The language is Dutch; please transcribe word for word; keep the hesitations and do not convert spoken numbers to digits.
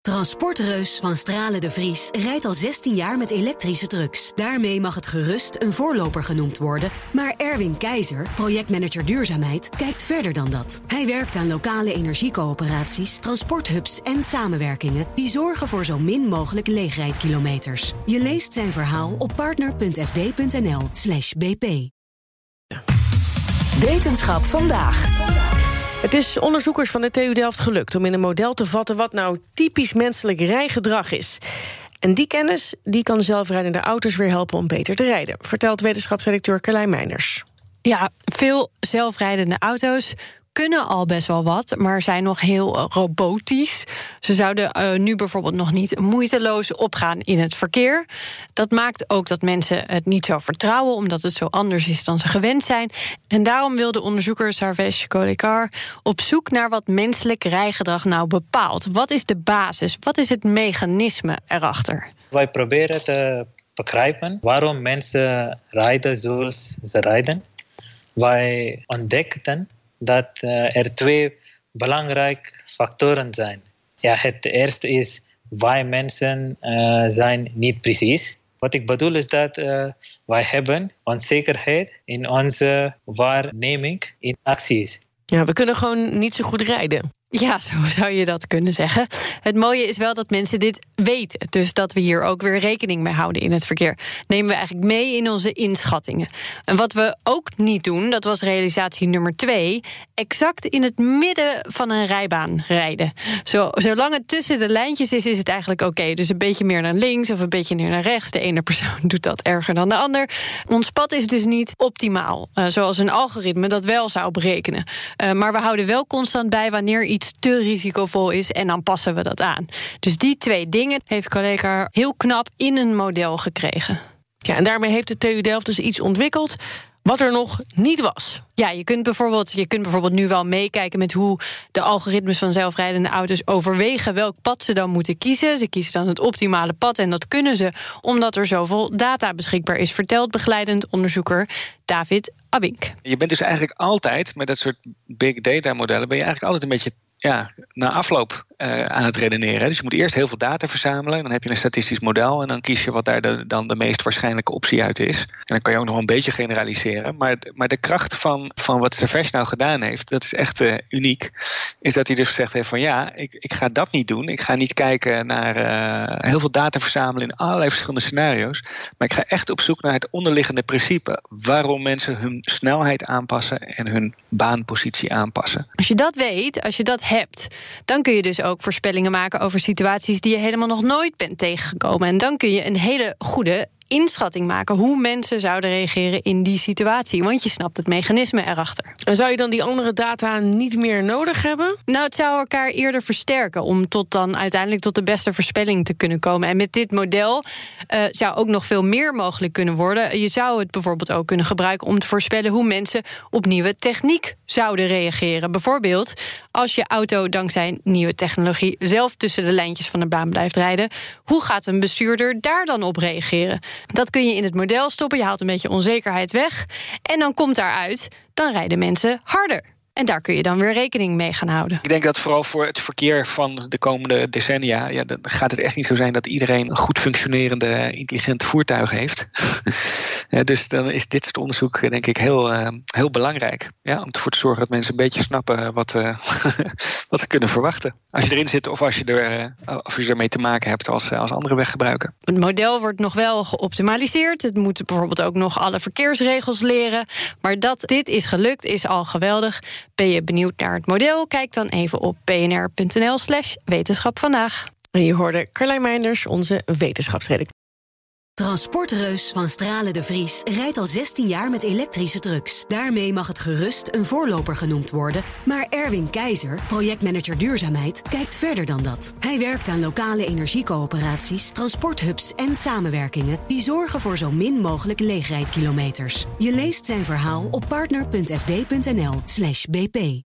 Transportreus van Stralen de Vries rijdt al zestien jaar met elektrische trucks. Daarmee mag het gerust een voorloper genoemd worden. Maar Erwin Keizer, projectmanager duurzaamheid, kijkt verder dan dat. Hij werkt aan lokale energiecoöperaties, transporthubs en samenwerkingen die zorgen voor zo min mogelijk leegrijdkilometers. Je leest zijn verhaal op partner.fd.nl slash bp. Wetenschap vandaag. Het is onderzoekers van de T U Delft gelukt om in een model te vatten wat nou typisch menselijk rijgedrag is. En die kennis die kan zelfrijdende auto's weer helpen om beter te rijden, vertelt wetenschapsredacteur Carlijn Meinders. Ja, veel zelfrijdende auto's kunnen al best wel wat, maar zijn nog heel uh, robotisch. Ze zouden uh, nu bijvoorbeeld nog niet moeiteloos opgaan in het verkeer. Dat maakt ook dat mensen het niet zo vertrouwen, omdat het zo anders is dan ze gewend zijn. En daarom wilde onderzoeker Sarvesh Kolekar op zoek naar wat menselijk rijgedrag nou bepaalt. Wat is de basis? Wat is het mechanisme erachter? Wij proberen te begrijpen waarom mensen rijden zoals ze rijden. Wij ontdekten dat uh, er twee belangrijke factoren zijn. Ja, het eerste is, wij mensen uh, zijn niet precies. Wat ik bedoel is dat uh, wij hebben onzekerheid in onze waarneming in acties. Ja, we kunnen gewoon niet zo goed rijden. Ja, zo zou je dat kunnen zeggen. Het mooie is wel dat mensen dit weten. Dus dat we hier ook weer rekening mee houden in het verkeer. Nemen we eigenlijk mee in onze inschattingen. En wat we ook niet doen, dat was realisatie nummer twee, exact in het midden van een rijbaan rijden. Zo, zolang het tussen de lijntjes is, is het eigenlijk oké. Okay. Dus een beetje meer naar links of een beetje meer naar rechts. De ene persoon doet dat erger dan de ander. Ons pad is dus niet optimaal. Uh, zoals een algoritme dat wel zou berekenen. Uh, maar we houden wel constant bij wanneer iets te risicovol is en dan passen we dat aan. Dus die twee dingen heeft collega heel knap in een model gekregen. Ja, en daarmee heeft de T U Delft dus iets ontwikkeld wat er nog niet was. Ja, je kunt bijvoorbeeld, je kunt bijvoorbeeld nu wel meekijken met hoe de algoritmes van zelfrijdende auto's overwegen welk pad ze dan moeten kiezen. Ze kiezen dan het optimale pad en dat kunnen ze omdat er zoveel data beschikbaar is, vertelt begeleidend onderzoeker David Abink. Je bent dus eigenlijk altijd, met dat soort big data modellen, ben je eigenlijk altijd een beetje ja, na afloop uh, aan het redeneren. Dus je moet eerst heel veel data verzamelen. Dan heb je een statistisch model en dan kies je wat daar de, dan de meest waarschijnlijke optie uit is. En dan kan je ook nog een beetje generaliseren. Maar, maar de kracht van, van wat Sarvesh nou gedaan heeft, dat is echt uh, uniek. Is dat hij dus gezegd heeft van ja, ik, ik ga dat niet doen. Ik ga niet kijken naar uh, heel veel data verzamelen in allerlei verschillende scenario's. Maar ik ga echt op zoek naar het onderliggende principe. Waarom mensen hun snelheid aanpassen en hun baanpositie aanpassen. Als je dat weet, als je dat hebt, dan kun je dus ook voorspellingen maken over situaties die je helemaal nog nooit bent tegengekomen. En dan kun je een hele goede inschatting maken hoe mensen zouden reageren in die situatie. Want je snapt het mechanisme erachter. En zou je dan die andere data niet meer nodig hebben? Nou, het zou elkaar eerder versterken om tot dan uiteindelijk tot de beste voorspelling te kunnen komen. En met dit model uh, zou ook nog veel meer mogelijk kunnen worden. Je zou het bijvoorbeeld ook kunnen gebruiken om te voorspellen hoe mensen op nieuwe techniek zouden reageren. Bijvoorbeeld als je auto dankzij nieuwe technologie zelf tussen de lijntjes van de baan blijft rijden. Hoe gaat een bestuurder daar dan op reageren? Dat kun je in het model stoppen, je haalt een beetje onzekerheid weg. En dan komt daaruit, dan rijden mensen harder. En daar kun je dan weer rekening mee gaan houden. Ik denk dat vooral voor het verkeer van de komende decennia, ja, dan gaat het echt niet zo zijn dat iedereen een goed functionerende, intelligent voertuig heeft. Ja, dus dan is dit soort onderzoek denk ik heel, uh, heel belangrijk. Ja, om ervoor te zorgen dat mensen een beetje snappen wat, uh, wat ze kunnen verwachten. Als je erin zit of als je, er, uh, of je ermee te maken hebt als, uh, als andere weggebruiker. Het model wordt nog wel geoptimaliseerd. Het moet bijvoorbeeld ook nog alle verkeersregels leren. Maar dat dit is gelukt is al geweldig. Ben je benieuwd naar het model? Kijk dan even op bnr.nl slash wetenschap vandaag. En je hoorde Carlijn Meinders, onze wetenschapsredacteur. Transportreus van Stralen de Vries rijdt al zestien jaar met elektrische trucks. Daarmee mag het gerust een voorloper genoemd worden. Maar Erwin Keizer, projectmanager duurzaamheid, kijkt verder dan dat. Hij werkt aan lokale energiecoöperaties, transporthubs en samenwerkingen die zorgen voor zo min mogelijk leegrijdkilometers. Je leest zijn verhaal op partner.fd.nl slash bp.